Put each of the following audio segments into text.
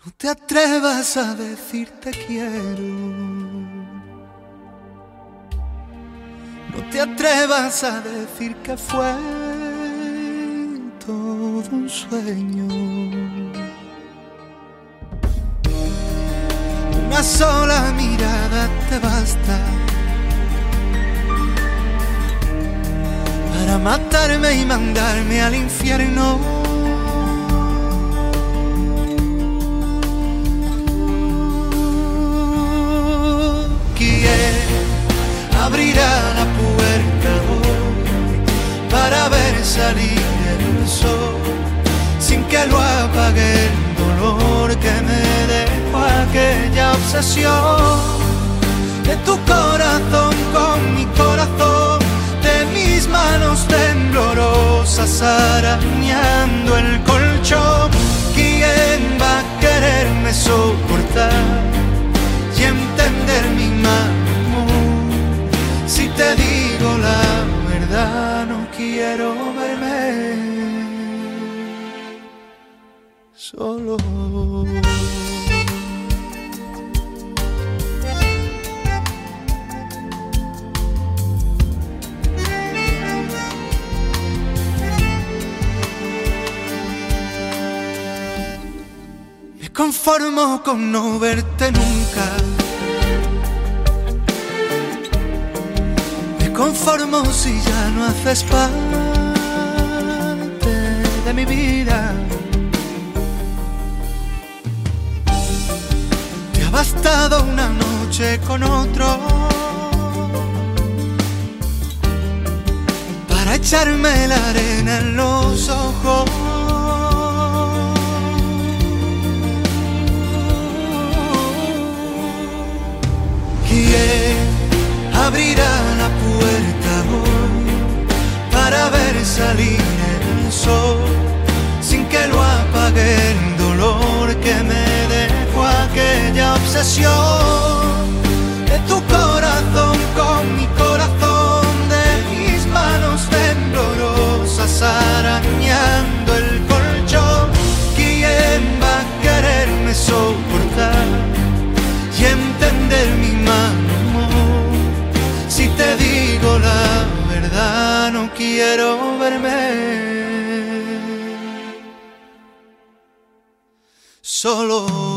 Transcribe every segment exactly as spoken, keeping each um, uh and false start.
No te atrevas a decir te quiero. No te atrevas a decir que fue todo un sueño. Una sola mirada te basta para matarme y mandarme al infierno. Abrirá la puerta hoy para ver salir el sol, sin que lo apague el dolor que me dejó aquella obsesión de tu corazón con mi corazón, de mis manos temblorosas arañando el colchón. ¿Quién va a quererme soportar y entender mi mal? Si te digo la verdad, no quiero verme solo. Me conformo con no verte nunca. Me conformo si ya no haces parte de mi vida. Te ha bastado una noche con otro para echarme la arena en los ojos. ¿Quién abrirá la puerta hoy para ver salir el sol, sin que lo apague el dolor que me dejó aquella obsesión de tu corazón con mi corazón, de mis manos temblorosas arañando el colchón? ¿Quién va a quererme soportar y entender mi mal humor? Si te digo la verdad, no quiero verme solo.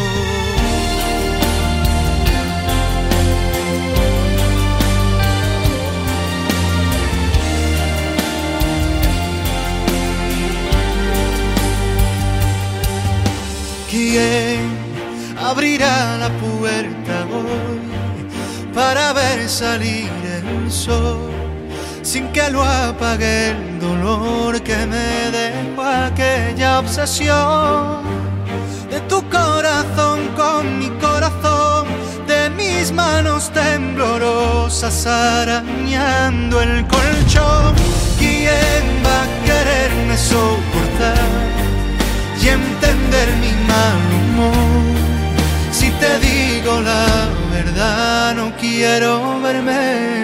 ¿Quién abrirá la puerta hoy para ver salir el sol, sin que lo apague el dolor que me dejó aquella obsesión de tu corazón con mi corazón, de mis manos temblorosas arañando el colchón? ¿Quién va a quererme soportar y entender mi mal humor? Si te digo la verdad, no quiero verme